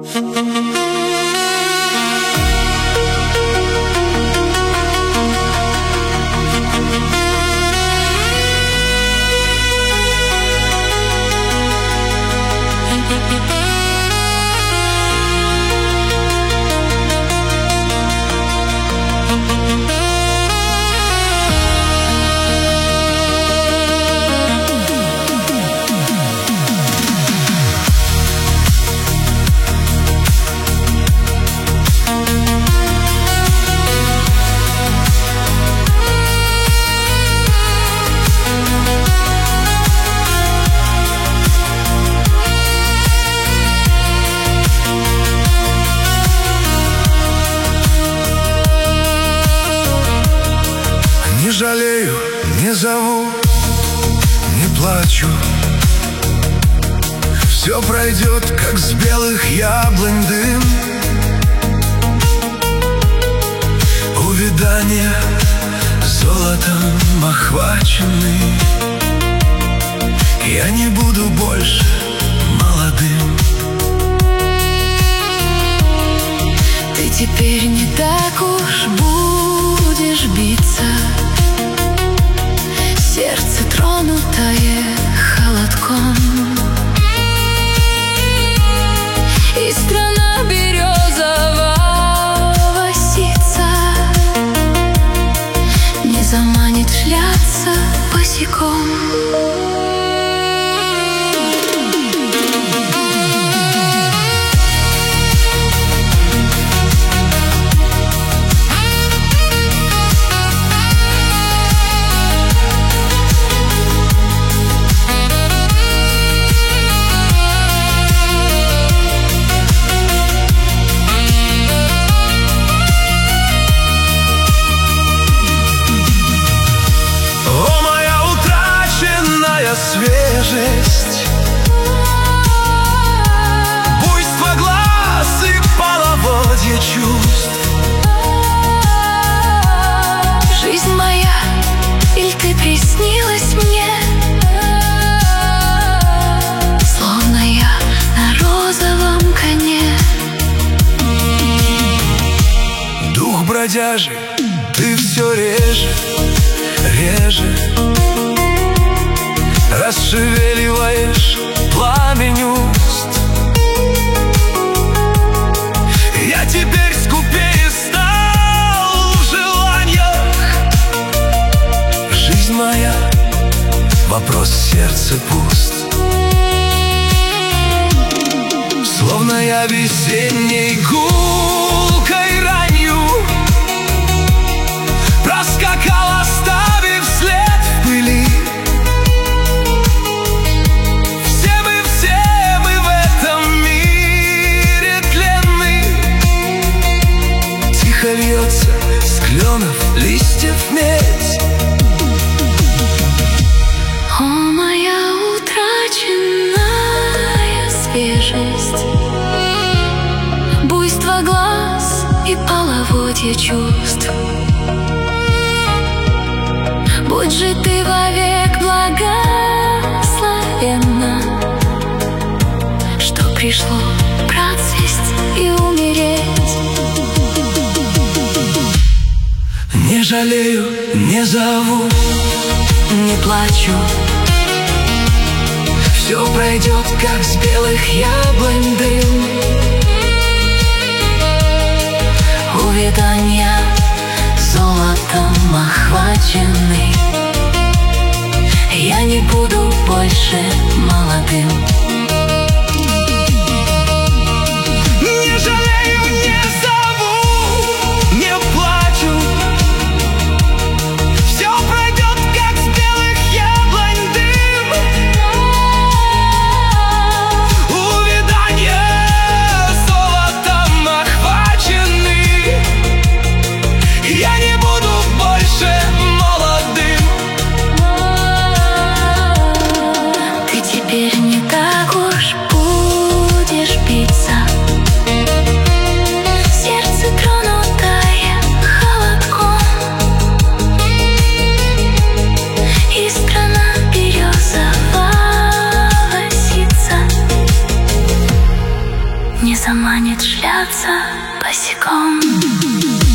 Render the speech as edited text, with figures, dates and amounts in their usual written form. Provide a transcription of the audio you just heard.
Не жалею, не зову, не плачу. Все пройдет, как с белых яблонь дым. Увядание золотом охваченный. Я не буду больше молодым. Ты теперь не так уж будешь биться. Сердце, тронутое холодком, и страна березового ситца не заманит шляться босиком. Свежесть, буйство глаз и половодье чувств. Жизнь моя, иль ты приснилась мне, словно я на розовом коне. Дух бродяжий, ты все реже, реже расшевеливаешь пламень уст. Я теперь скупее стал в желаниях. Жизнь моя, вопрос сердца пуст. Словно я весенней гулкой ранью проскакал, оставив след в пыли. Льется с кленов листьев медь. О, моя утраченная свежесть, буйство глаз и половодье чувств. Будь же ты вовек благословенна, что пришло процвесть и умереть. Не жалею, не зову, не плачу. Все пройдет, как с белых яблонь дым. Увядания золотом охваченный. Я не буду больше молодым. Не жалею, не зову, не плачу. Все пройдет, как с белых яблонь дым. Увядание золотом охваченный. Я не буду больше молодым. Ты теперь не заманит шляться босиком.